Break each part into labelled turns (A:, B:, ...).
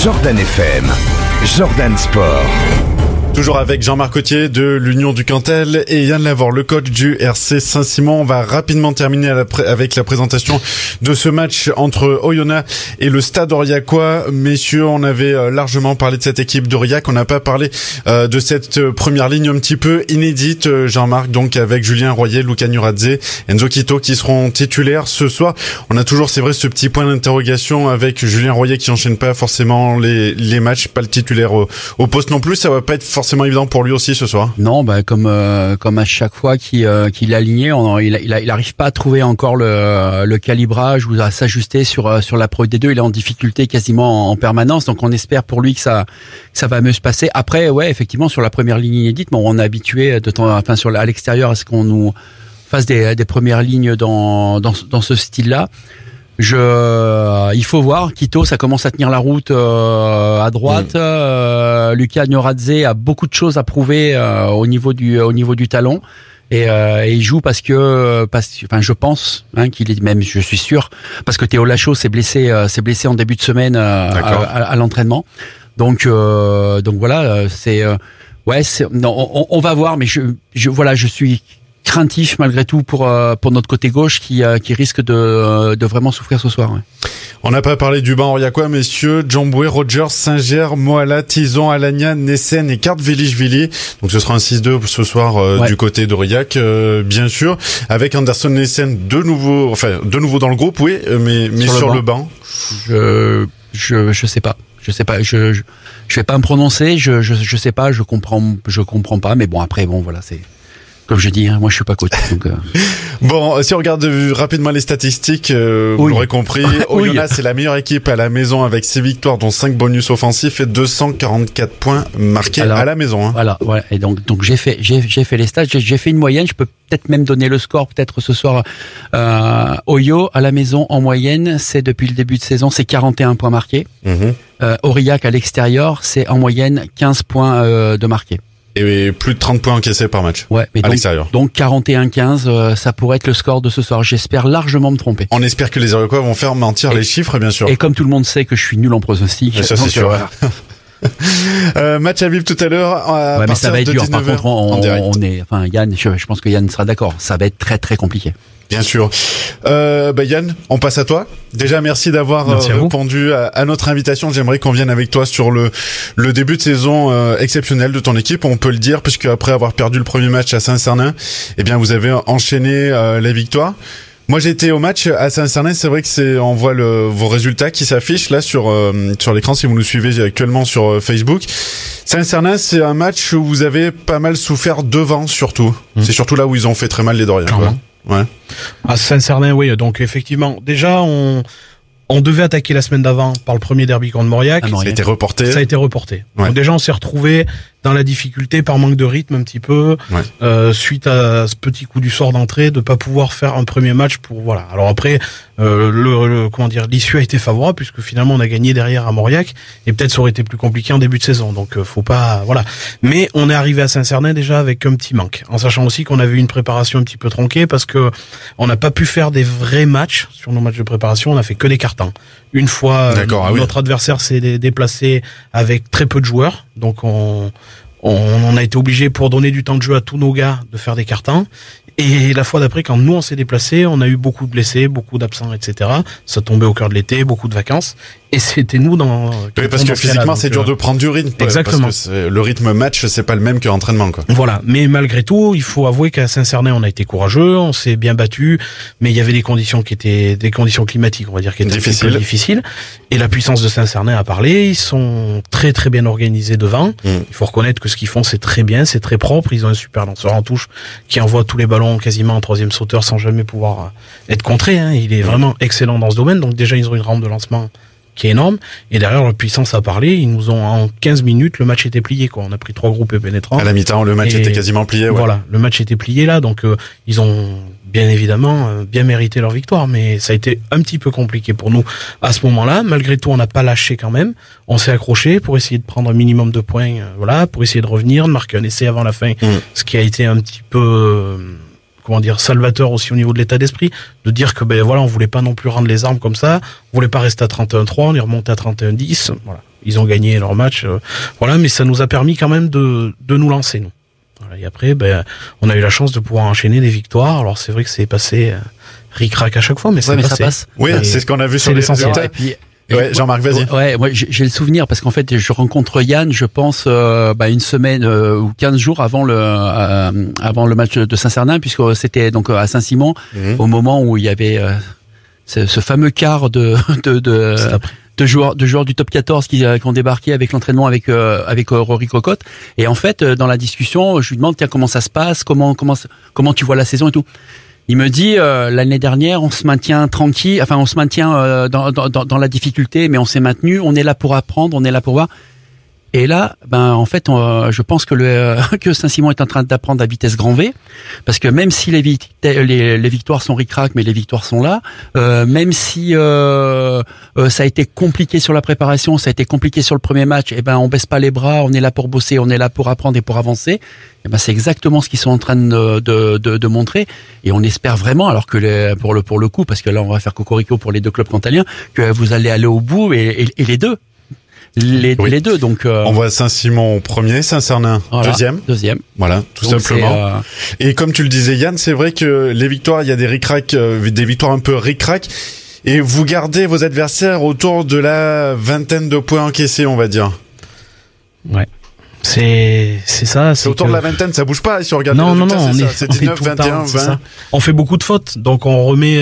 A: Jordan FM, Jordan Sport.
B: Toujours avec Jean-Marc Cotier de l'Union du Cantel et Yann Lavore, le coach du RC Saint-Simon. On va rapidement terminer avec la présentation de ce match entre Oyonnax et le Stade Aurillacois. Messieurs, on avait largement parlé de cette équipe d'Aurillac. On n'a pas parlé de cette première ligne un petit peu inédite, Jean-Marc, donc avec Julien Royer, Luca Nuradze, Enzo Quito qui seront titulaires ce soir. On a toujours, c'est vrai, ce petit point d'interrogation avec Julien Royer qui enchaîne pas forcément les matchs, pas le titulaire au poste non plus. Ça va pas être forcément évident pour lui aussi ce soir.
C: Non, comme à chaque fois qu'il est aligné, il arrive pas à trouver encore le calibrage ou à s'ajuster sur la Pro D2. Il est en difficulté quasiment en permanence, donc on espère pour lui que ça va mieux se passer. Après, ouais, effectivement, sur la première ligne inédite, on est habitué à l'extérieur à ce qu'on nous fasse des premières lignes dans ce style-là. Il faut voir. Quito, ça commence à tenir la route à droite. Luca Nuradze a beaucoup de choses à prouver au niveau du talon. Et il joue parce que je pense qu'il est, même je suis sûr, parce que Théo Lachaud s'est blessé en début de semaine à l'entraînement. Donc voilà, on va voir, mais je suis craintif malgré tout pour notre côté gauche qui risque de vraiment souffrir ce soir. Ouais.
B: On n'a pas parlé du banc aurillacois, messieurs. Djamboué, Rogers, Singer, Moala, Tison, Alagna, Nessen et Kartvelichvili. Donc ce sera un 6-2 ce soir du côté d'Aurillac, bien sûr, avec Anderson Nessen de nouveau dans le groupe, oui, mais sur le banc.
C: Je sais pas. Je vais pas me prononcer. Je sais pas. Je comprends pas. Mais bon, après, voilà, c'est. Comme je dis, moi je suis pas coach. Donc
B: Bon, si on regarde rapidement les statistiques, vous l'aurez compris, Oyonnax c'est la meilleure équipe à la maison avec 6 victoires dont 5 bonus offensifs et 244 points marqués à la maison.
C: Voilà, ouais. Et donc j'ai fait les stats, j'ai fait une moyenne, je peux peut-être même donner le score peut-être ce soir. Oyo à la maison en moyenne, c'est depuis le début de saison, c'est 41 points marqués. Aurillac à l'extérieur, c'est en moyenne 15 points de marqués.
B: Et plus de 30 points encaissés par match.
C: Ouais, mais
B: à l'extérieur.
C: Donc 41-15, ça pourrait être le score de ce soir. J'espère largement me tromper.
B: On espère que les Aurillacois vont faire mentir les chiffres, bien sûr.
C: Et comme tout le monde sait que je suis nul en pronostic.
B: Ça, c'est sûr. Match à vivre tout à l'heure.
C: Mais ça va être dur. Par contre, Yann, je pense que Yann sera d'accord. Ça va être très très compliqué.
B: Bien sûr. Yann, on passe à toi. Déjà, merci d'avoir répondu à notre invitation. J'aimerais qu'on vienne avec toi sur le début de saison exceptionnel de ton équipe. On peut le dire, puisque après avoir perdu le premier match à Saint-Cernin, vous avez enchaîné les victoires. Moi, j'ai été au match à Saint-Cernin. C'est vrai que on voit vos résultats qui s'affichent là sur l'écran si vous nous suivez actuellement sur Facebook. Saint-Cernin, c'est un match où vous avez pas mal souffert devant, surtout. C'est surtout là où ils ont fait très mal les Doriens. Ouais.
D: À Saint-Cernin, oui. Donc effectivement, déjà on devait attaquer la semaine d'avant par le premier derby contre Mauriac.
B: Ça a été reporté.
D: Ouais. Donc déjà on s'est retrouvé dans la difficulté par manque de rythme un petit peu, suite à ce petit coup du sort d'entrée, de pas pouvoir faire un premier match pour voilà. Alors après l'issue a été favorable puisque finalement on a gagné derrière à Mauriac et peut-être ça aurait été plus compliqué en début de saison. Donc faut pas Mais on est arrivé à Saint-Cernin déjà avec un petit manque, en sachant aussi qu'on avait eu une préparation un petit peu tronquée parce que on n'a pas pu faire des vrais matchs sur nos matchs de préparation. On a fait que des cartons. Une fois notre adversaire s'est déplacé avec très peu de joueurs, donc on a été obligé pour donner du temps de jeu à tous nos gars de faire des cartons. Et la fois d'après, quand nous on s'est déplacés, on a eu beaucoup de blessés, beaucoup d'absents, etc. Ça tombait au cœur de l'été, beaucoup de vacances. Et c'était nous dans.
B: Oui, parce que physiquement, c'est dur de prendre du rythme.
D: Exactement.
B: Parce que le rythme match, c'est pas le même que l'entraînement, quoi.
D: Voilà. Mais malgré tout, il faut avouer qu'à Saint-Cernin, on a été courageux, on s'est bien battu, mais il y avait des conditions climatiques, on va dire, qui étaient difficiles. Et la puissance de Saint-Cernin a parlé. Ils sont très très bien organisés devant. Il faut reconnaître que ce qu'ils font, c'est très bien, c'est très propre. Ils ont un super lanceur en touche qui envoie tous les ballons quasiment en troisième sauteur sans jamais pouvoir être contré. Il est vraiment excellent dans ce domaine. Donc déjà, ils ont une rampe de lancement qui est énorme, et derrière leur puissance a parlé. Ils nous ont, en 15 minutes, le match était plié, quoi. On a pris 3 groupes pénétrants.
B: À la mi-temps, le match était quasiment plié, ouais.
D: Voilà, le match était plié là, donc ils ont bien évidemment bien mérité leur victoire, mais ça a été un petit peu compliqué pour nous à ce moment-là. Malgré tout, on n'a pas lâché quand même. On s'est accroché pour essayer de prendre un minimum de points, pour essayer de revenir, de marquer un essai avant la fin, ce qui a été un petit peu salvateur aussi au niveau de l'état d'esprit, de dire que on voulait pas non plus rendre les armes comme ça, on voulait pas rester à 31-3, on est remonté à 31-10, voilà. ils ont gagné leur match, voilà, mais ça nous a permis quand même de nous lancer, nous. Voilà, et après, on a eu la chance de pouvoir enchaîner des victoires. Alors c'est vrai que c'est passé ric-rac à chaque fois, mais ça passe.
B: Oui, c'est ce qu'on a vu sur les résultats. Ouais, Jean-Marc, vas-y.
C: Ouais, moi j'ai le souvenir parce qu'en fait je rencontre Yann, je pense une semaine ou 15 jours avant le match de Saint-Cernin, puisque c'était donc à Saint-Simon, au moment où il y avait ce fameux quart de joueurs du top 14 qui ont débarqué avec l'entraînement avec Rory Cocotte. Et en fait dans la discussion, je lui demande tiens comment ça se passe, comment tu vois la saison et tout. Il me dit l'année dernière on se maintient tranquille, enfin on se maintient dans la difficulté, mais on s'est maintenu, on est là pour apprendre, on est là pour voir. Et là, en fait, je pense que Saint-Simon est en train d'apprendre à vitesse grand V, parce que même si les victoires sont ric-rac, mais les victoires sont là, même si ça a été compliqué sur la préparation, ça a été compliqué sur le premier match, on baisse pas les bras, on est là pour bosser, on est là pour apprendre et pour avancer. C'est exactement ce qu'ils sont en train de montrer, et on espère vraiment, alors que pour le coup, parce que là on va faire cocorico pour les deux clubs cantaliens, que vous allez aller au bout et les deux. Les deux, donc
B: on voit Saint-Simon premier, Saint-Cernin deuxième. Voilà, tout donc simplement. Et comme tu le disais Yann, c'est vrai que les victoires, il y a des ric-rac, des victoires un peu ric-rac, et vous gardez vos adversaires autour de la vingtaine de points encaissés, on va dire.
D: Ouais. C'est ça.
B: C'est autour de la vingtaine, ça bouge pas si on regarde.
D: Non, c'est 19, 21, 20. On fait beaucoup de fautes, donc on remet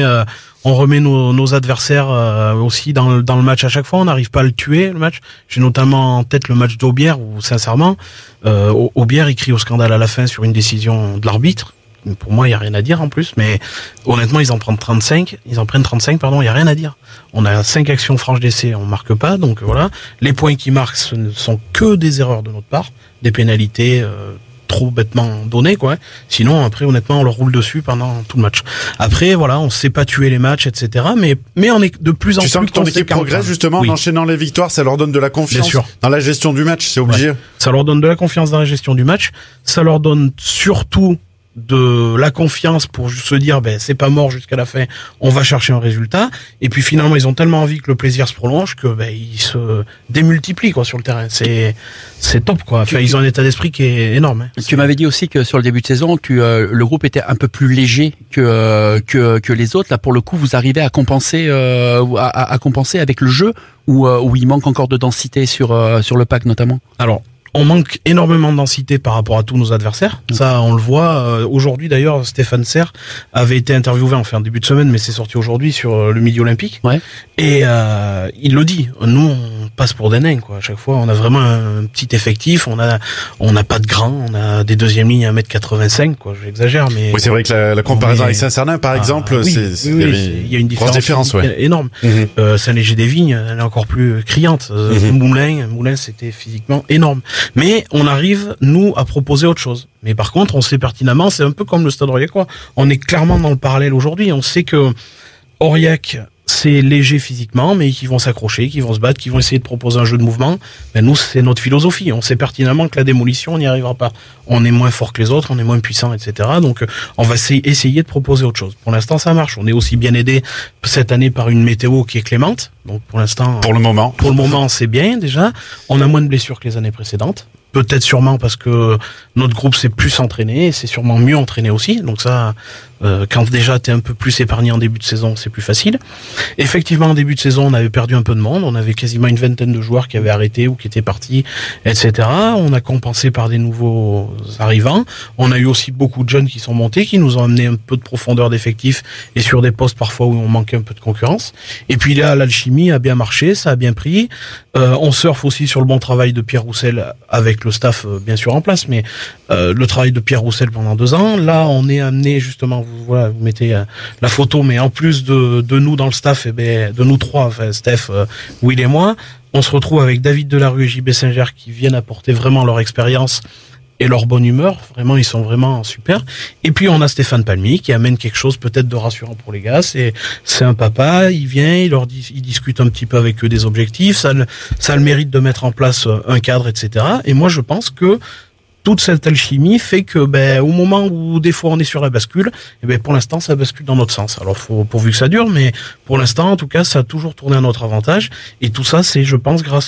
D: nos adversaires aussi dans le match à chaque fois. On n'arrive pas à le tuer, le match. J'ai notamment en tête le match d'Aubière où, sincèrement, Aubière, il crie au scandale à la fin sur une décision de l'arbitre. Pour moi, il y a rien à dire en plus, mais honnêtement, ils en prennent 35, il y a rien à dire. On a 5 actions franches d'essai, on marque pas, donc voilà. Les points qui marquent, ce ne sont que des erreurs de notre part, des pénalités trop bêtement données, quoi. Sinon, après, honnêtement, on leur roule dessus pendant tout le match. Après, voilà, on sait pas tuer les matchs, etc. Mais on est de plus en plus.
B: Tu sens que ton équipe progresse justement en enchaînant les victoires, ça leur donne de la confiance dans la gestion du match, c'est obligé.
D: Ouais. Ça leur donne de la confiance dans la gestion du match. Ça leur donne surtout de la confiance pour se dire c'est pas mort jusqu'à la fin, on va chercher un résultat, et puis finalement ils ont tellement envie que le plaisir se prolonge que ils se démultiplient quoi sur le terrain. C'est top quoi. Enfin, ils ont un état d'esprit qui est énorme.
C: Tu m'avais dit aussi que sur le début de saison, le groupe était un peu plus léger que les autres. Là pour le coup, vous arrivez à compenser à compenser avec le jeu où il manque encore de densité sur le pack notamment.
D: Alors on manque énormément de densité par rapport à tous nos adversaires. Ça, on le voit. Aujourd'hui, d'ailleurs, Stéphane Serre avait été interviewé en début de semaine, mais c'est sorti aujourd'hui sur le Midi Olympique.
C: Ouais.
D: Et il le dit. Nous, on passe pour des nains, quoi. À chaque fois, on a vraiment un petit effectif. On n'a pas de grands. On a des deuxièmes lignes à 1m85, quoi. J'exagère, mais.
B: Oui, c'est vrai que la comparaison avec Saint-Cernin, par exemple,
D: il y a une différence énorme. Saint-Léger-des-Vignes, elle est encore plus criante. Moulins, c'était physiquement énorme. Mais on arrive, nous, à proposer autre chose. Mais par contre, on sait pertinemment, c'est un peu comme le Stade Aurillacois. On est clairement dans le parallèle aujourd'hui. On sait que Aurillac, c'est léger physiquement, mais qui vont s'accrocher, qui vont se battre, qui vont essayer de proposer un jeu de mouvement. Nous, c'est notre philosophie. On sait pertinemment que la démolition, on n'y arrivera pas. On est moins fort que les autres, on est moins puissant, etc. Donc, on va essayer de proposer autre chose. Pour l'instant, ça marche. On est aussi bien aidé cette année par une météo qui est clémente. Donc, pour l'instant.
B: Pour le moment,
D: c'est bien, déjà. On a moins de blessures que les années précédentes. Peut-être sûrement parce que notre groupe s'est plus entraîné, c'est sûrement mieux entraîné aussi. Donc ça, quand déjà t'es un peu plus épargné en début de saison, c'est plus facile. Effectivement, en début de saison, on avait perdu un peu de monde. On avait quasiment une vingtaine de joueurs qui avaient arrêté ou qui étaient partis, etc. On a compensé par des nouveaux arrivants. On a eu aussi beaucoup de jeunes qui sont montés, qui nous ont amené un peu de profondeur d'effectifs et sur des postes parfois où on manquait un peu de concurrence. Et puis là, l'alchimie a bien marché, ça a bien pris. On surfe aussi sur le bon travail de Pierre Roussel avec le staff bien sûr en place, mais le travail de Pierre Roussel pendant 2 ans. Là, on est amené justement, vous mettez la photo, mais en plus de nous dans le staff, de nous trois, enfin Steph, Will et moi, on se retrouve avec David Delarue et JB Singer qui viennent apporter vraiment leur expérience et leur bonne humeur. Vraiment, ils sont vraiment super. Et puis, on a Stéphane Palmy qui amène quelque chose peut-être de rassurant pour les gars. C'est un papa, il vient, il discute un petit peu avec eux des objectifs. Ça a le mérite de mettre en place un cadre, etc. Et moi, je pense que toute cette alchimie fait que, au moment où des fois on est sur la bascule, pour l'instant, ça bascule dans notre sens. Alors, pourvu que ça dure, mais pour l'instant, en tout cas, ça a toujours tourné à notre avantage. Et tout ça, c'est, je pense, grâce à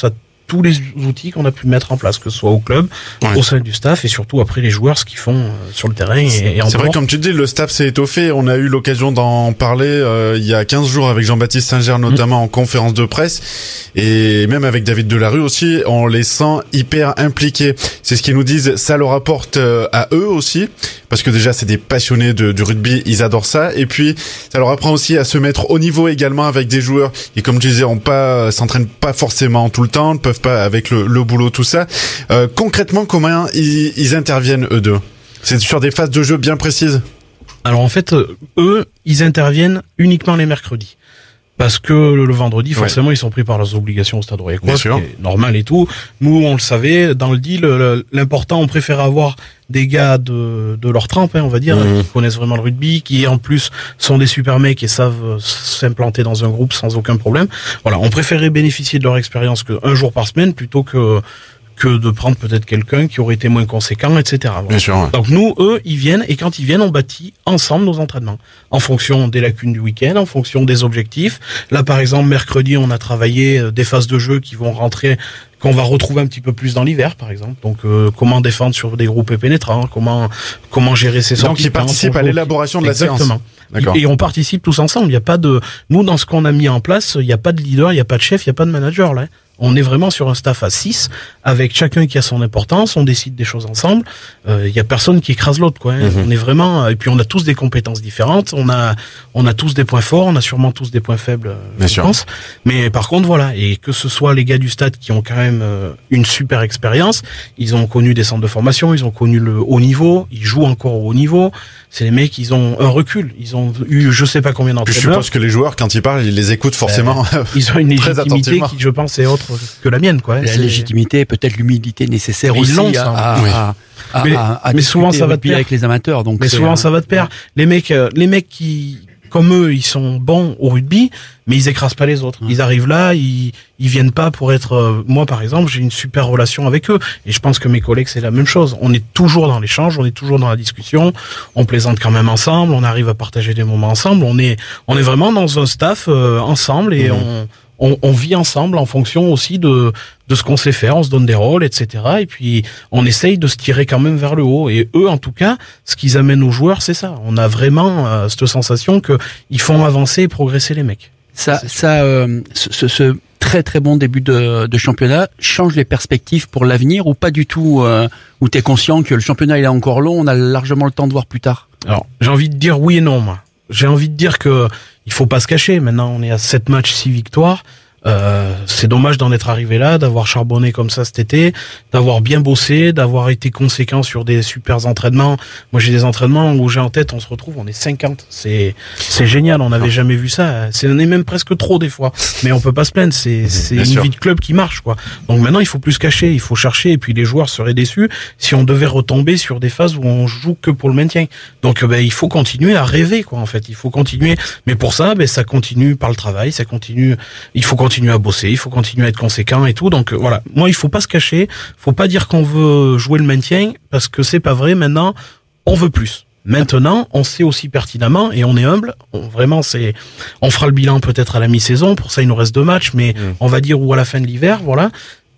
D: tous les outils qu'on a pu mettre en place, que ce soit au club, au sein du staff et surtout après les joueurs, ce qu'ils font sur le terrain et en dehors.
B: C'est vrai, comme tu dis, le staff s'est étoffé. On a eu l'occasion d'en parler il y a 15 jours avec Jean-Baptiste Singer, notamment en conférence de presse, et même avec David Delarue aussi. On les sent hyper impliqués. C'est ce qu'ils nous disent. Ça leur apporte à eux aussi, parce que déjà c'est des passionnés du rugby, ils adorent ça. Et puis ça leur apprend aussi à se mettre au niveau également avec des joueurs qui, comme tu disais, s'entraînent pas forcément tout le temps, ne peuvent pas avec le boulot, tout ça. Concrètement, comment ils interviennent eux deux? C'est sur des phases de jeu bien précises?
D: Alors en fait, eux, ils interviennent uniquement les mercredis. Parce que le vendredi, forcément, ils sont pris par leurs obligations au Stade Royal-Écosse, ce qui est normal et tout. Nous, on le savait, dans le deal, l'important, on préfère avoir des gars de leur trempe, on va dire, qui connaissent vraiment le rugby, qui en plus sont des super mecs et savent s'implanter dans un groupe sans aucun problème. Voilà, on préférait bénéficier de leur expérience qu'un jour par semaine plutôt que de prendre peut-être quelqu'un qui aurait été moins conséquent, etc. Voilà.
B: Bien sûr, ouais.
D: Donc nous, eux, ils viennent, et quand ils viennent, on bâtit ensemble nos entraînements, en fonction des lacunes du week-end, en fonction des objectifs. Là, par exemple, mercredi, on a travaillé des phases de jeu qui vont rentrer, qu'on va retrouver un petit peu plus dans l'hiver, par exemple. Donc, comment défendre sur des groupes pénétrants, comment gérer ses sorties.
B: Donc, ils participent à l'élaboration de la séance.
D: Exactement.
B: D'accord.
D: Et on participe tous ensemble. Il n'y a pas nous, dans ce qu'on a mis en place, il n'y a pas de leader, il n'y a pas de chef, il n'y a pas de manager, là. On est vraiment sur un staff à 6, avec chacun qui a son importance, on décide des choses ensemble, il y a personne qui écrase l'autre, quoi. On est vraiment, et puis on a tous des compétences différentes, on a tous des points forts, on a sûrement tous des points faibles, je pense. Mais par contre, voilà, et que ce soit les gars du stade qui ont quand même une super expérience, ils ont connu des centres de formation, ils ont connu le haut niveau, ils jouent encore au haut niveau, c'est les mecs, ils ont un recul, ils ont eu je sais pas combien d'entraîneurs.
B: Je suppose que les joueurs, quand ils parlent, ils les écoutent forcément.
D: Ils ont une légitimité qui, je pense, est autre que la mienne, quoi.
C: La légitimité, peut-être l'humilité nécessaire
D: ils
C: aussi
D: mais souvent ça va de pair
C: avec les amateurs. Donc
D: mais souvent ça va de pair. Les mecs qui, comme eux, ils sont bons au rugby, mais ils écrasent pas les autres. Ils arrivent là, ils viennent pas pour être. Moi, par exemple, j'ai une super relation avec eux, et je pense que mes collègues c'est la même chose. On est toujours dans l'échange, on est toujours dans la discussion, on plaisante quand même ensemble, on arrive à partager des moments ensemble. On est vraiment dans un staff ensemble et on vit ensemble en fonction aussi de ce qu'on sait faire, on se donne des rôles, etc. Et puis, on essaye de se tirer quand même vers le haut. Et eux, en tout cas, ce qu'ils amènent aux joueurs, c'est ça. On a vraiment cette sensation que ils font avancer et progresser les mecs.
C: Ce très très bon début de championnat change les perspectives pour l'avenir ou pas du tout, où t'es conscient que le championnat il est encore long, on a largement le temps de voir plus tard?
D: Alors, j'ai envie de dire oui et non, moi. J'ai envie de dire que il faut pas se cacher. Maintenant, on est à 7 matchs, 6 victoires. C'est dommage d'en être arrivé là, d'avoir charbonné comme ça cet été, d'avoir bien bossé, d'avoir été conséquent sur des super entraînements. Moi, j'ai des entraînements où j'ai en tête, on se retrouve, on est 50. C'est génial, on n'avait jamais vu ça. On est même presque trop des fois. Mais on peut pas se plaindre, c'est une vie de club qui marche, quoi. Donc maintenant, il faut plus se cacher, il faut chercher, et puis les joueurs seraient déçus si on devait retomber sur des phases où on joue que pour le maintien. Donc, il faut continuer à rêver, quoi, en fait. Il faut continuer. Mais pour ça, ça continue par le travail, ça continue, il faut continuer à bosser, il faut continuer à être conséquent et tout. Donc voilà, moi il faut pas se cacher, faut pas dire qu'on veut jouer le maintien parce que c'est pas vrai. Maintenant, on veut plus. Maintenant, on sait aussi pertinemment et on est humble. On fera le bilan peut-être à la mi-saison. Pour ça, il nous reste 2 matchs, mais on va dire ou à la fin de l'hiver. Voilà.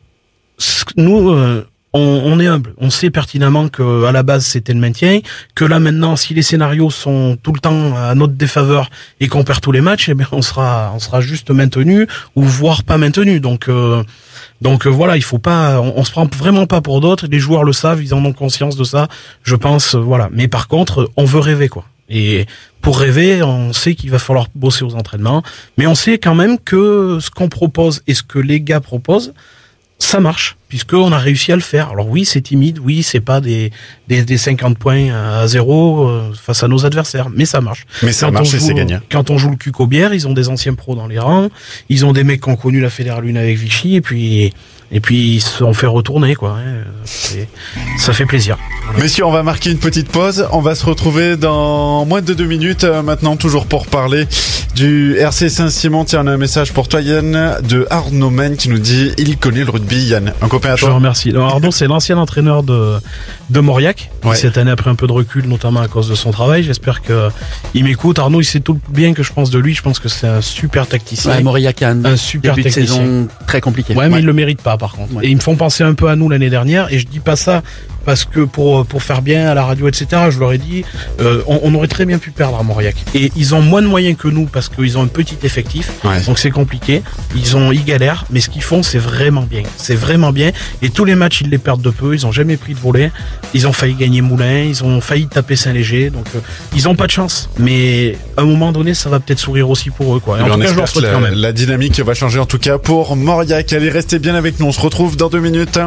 D: Nous, on est humble. On sait pertinemment que à la base c'était le maintien, que là maintenant si les scénarios sont tout le temps à notre défaveur et qu'on perd tous les matchs, on sera juste maintenu ou voire pas maintenu. Donc voilà, il faut pas, on se prend vraiment pas pour d'autres. Les joueurs le savent, ils en ont conscience de ça. Je pense, voilà. Mais par contre, on veut rêver, quoi. Et pour rêver, on sait qu'il va falloir bosser aux entraînements, mais on sait quand même que ce qu'on propose et ce que les gars proposent, ça marche, puisqu'on a réussi à le faire. Alors oui, c'est timide, oui, c'est pas des 50 points à 0 face à nos adversaires, mais ça marche.
B: Mais ça marche et c'est gagnant.
D: Quand on joue le Cucobière, ils ont des anciens pros dans les rangs, ils ont des mecs qui ont connu la Fédérale Lune avec Vichy, et puis ils se sont fait retourner, quoi. Ça fait plaisir. Voilà.
B: Messieurs, on va marquer une petite pause. On va se retrouver dans moins de 2 minutes maintenant, toujours pour parler du RC Saint-Simon. Tiens, on a un message pour toi, Yann, de Arnaud Men qui nous dit « Il connaît le rugby, Yann ». copain à
D: Je te
B: toi.
D: remercie. Alors, Arnaud, c'est l'ancien entraîneur de Mauriac, qui
B: Ouais.
D: cette année a pris un peu de recul, notamment à cause de son travail. J'espère qu'il m'écoute. Arnaud, il sait tout le bien que je pense de lui. Je pense que c'est un super tacticien.
C: Ouais, Mauriac a
D: un super
C: début de
D: technicien.
C: saison très compliqué.
D: Ouais, mais il le mérite pas, par contre.
C: Ouais.
D: Et ils me font penser un peu à nous l'année dernière. Et je dis pas ça parce que pour faire bien à la radio, etc., je leur ai dit, on aurait très bien pu perdre à Mauriac. Et ils ont moins de moyens que nous parce qu'ils ont un petit effectif.
B: Ouais.
D: Donc c'est compliqué. Ils galèrent, mais ce qu'ils font, c'est vraiment bien. C'est vraiment bien. Et tous les matchs, ils les perdent de peu. Ils ont jamais pris de volet. Ils ont failli gagner Moulins. Ils ont failli taper Saint-Léger. Donc ils ont pas de chance. Mais à un moment donné, ça va peut-être sourire aussi pour eux, quoi. Et en
B: Mais on
D: tout cas, je leur
B: espère que
D: souhaite quand même.
B: la dynamique va changer en tout cas pour Mauriac. Allez, restez bien avec nous. On se retrouve dans 2 minutes.